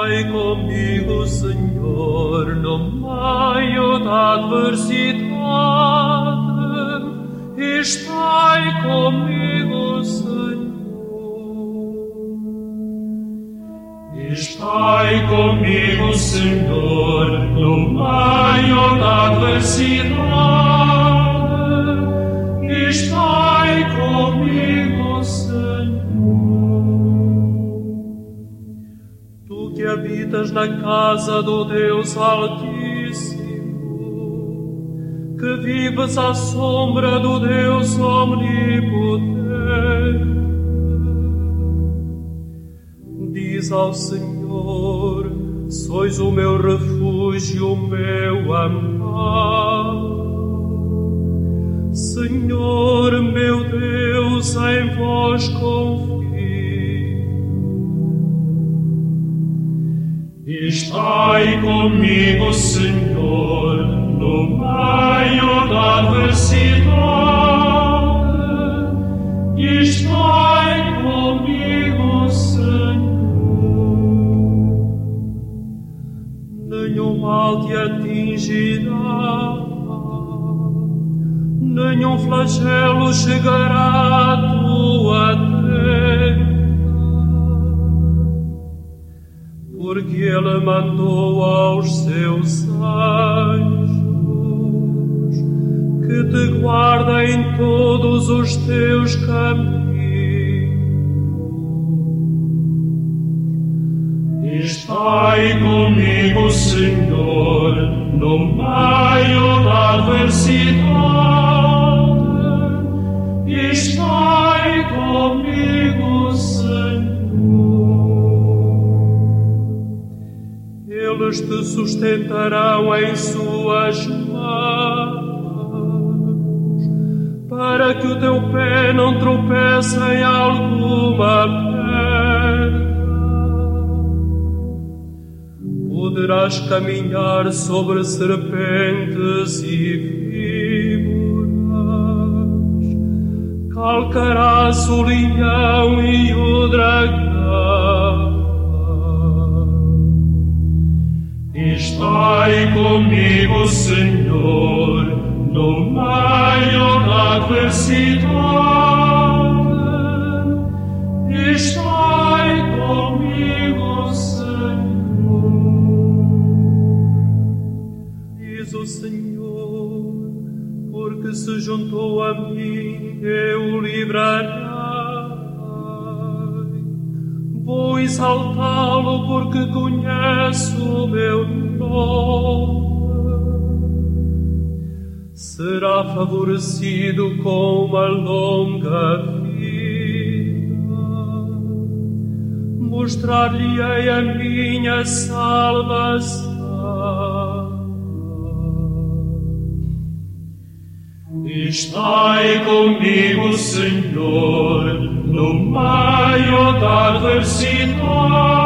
Estai comigo, Senhor, no meio da adversidade. Estai comigo, Senhor. Estai comigo, Senhor, no meio da adversidade. Estai comigo, Senhor. Tu que habitas na casa do Deus Altíssimo, que vives à sombra do Deus Omnipotente, diz ao Senhor: sois o meu refúgio, o meu amparo. Senhor, meu Deus, em vós confio. Estai comigo, Senhor, no meio da adversidade. Estai comigo, Senhor. Nenhum mal te atingirá, nenhum flagelo chegará à tua terra, porque Ele mandou aos seus anjos que te guardem em todos os teus caminhos. Estai comigo, Senhor, no meio da adversidade. Estai comigo, Senhor. Eles te sustentarão em suas mãos, para que o teu pé não tropece em alguma pedra. Poderás caminhar sobre serpentes e víboras, calcarás o leão e o dragão. Estai comigo, Senhor, no meio da adversidade. Estai comigo, Senhor. Diz o Senhor: porque se juntou a mim, eu o livrarei. Vou exaltá-lo porque conheço o meu nome. Será favorecido com uma longa vida. Mostrar-lhe-ei a minha salvação. Estai comigo, Senhor, no meio da adversidade.